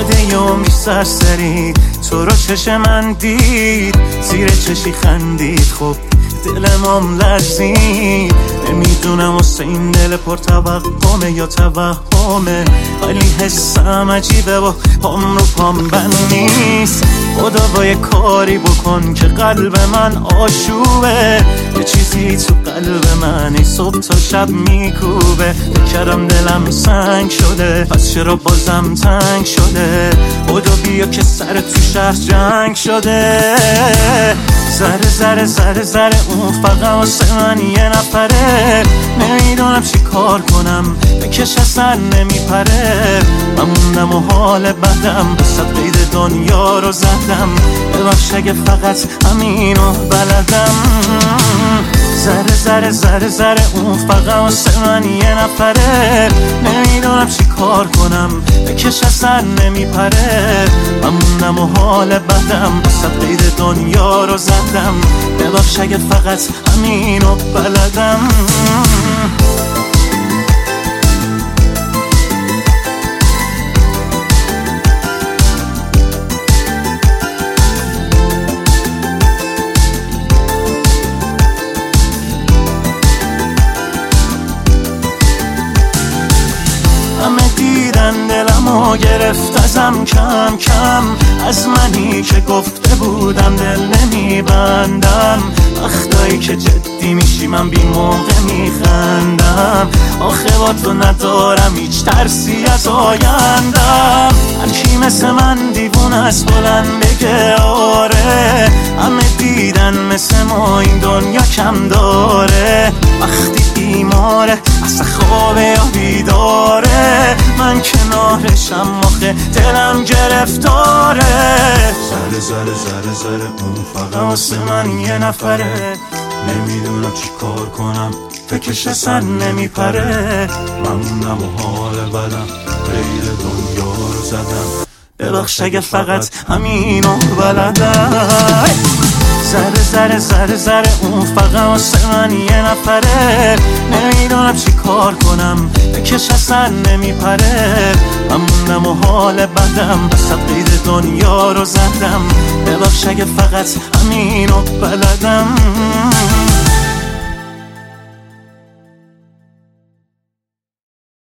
بعد یومی سرسری تو رو چش من دید، زیر چشی خندید، خب دلمم لرزید. نمیدونم واسه این دل پر توقمه یا توهمه، ولی حسم عجیبه و پام رو پام بند نیست. خدا با یه کاری بکن که قلب من آشوبه، یه چیزی تو قلب من ای صبح تا شب میکوبه. بکرم دلم سنگ شده، پس چرا بازم تنگ شده؟ خدا بیا که سر تو شهر جنگ شده. ذره ذره ذره ذره اون فقط واسه من یه نفره، نمیدونم چی کار کنم بکش اصلا نمیپره. من موندم و حال بدم، بسد قید دنیا رو زدم، ببخش اگه فقط همینو بلدم. ذره ذره ذره ذره اون فقط واسه من یه نفره، نمیدونم چی کار کنم بکش اصلا نمیپره. من موندم و حال بدم، بسد قید دنیا رو زدم، ببخش اگه فقط همینو بلدم. همه دیدن دلمو گرفت ازم کم کم، از منی که گفته بودم دل نمیبندم. وقتایی که جدی میشی من بی موقع میخندم، آخه با تو ندارم هیچ ترسی از آیندم. هرکی مثل من دیوونه است بلند بگه آره، همه دیدن مثل ما این دنیا کم داره. وقتی بیماره اصلا خوابه یا بیداره، من کنارشم آخه دلم گرفتاره. ذره ذره ذره ذره اون فقط واسه من یه نفره، نمیدونم چی کار کنم فکرش اصلا نمیپره. من موندم و حال بدم، غیر دنیا رو زدم، ببخش اگه فقط همینو بلدم. ذره ذره ذره ذره اون فقط واسه من یه نفره، نمیدونم چی کار کنم بکش اصلا نمیپره. من موندم و حال بدم، بسد قید دنیا رو زدم، ببخش اگه فقط همینو بلدم.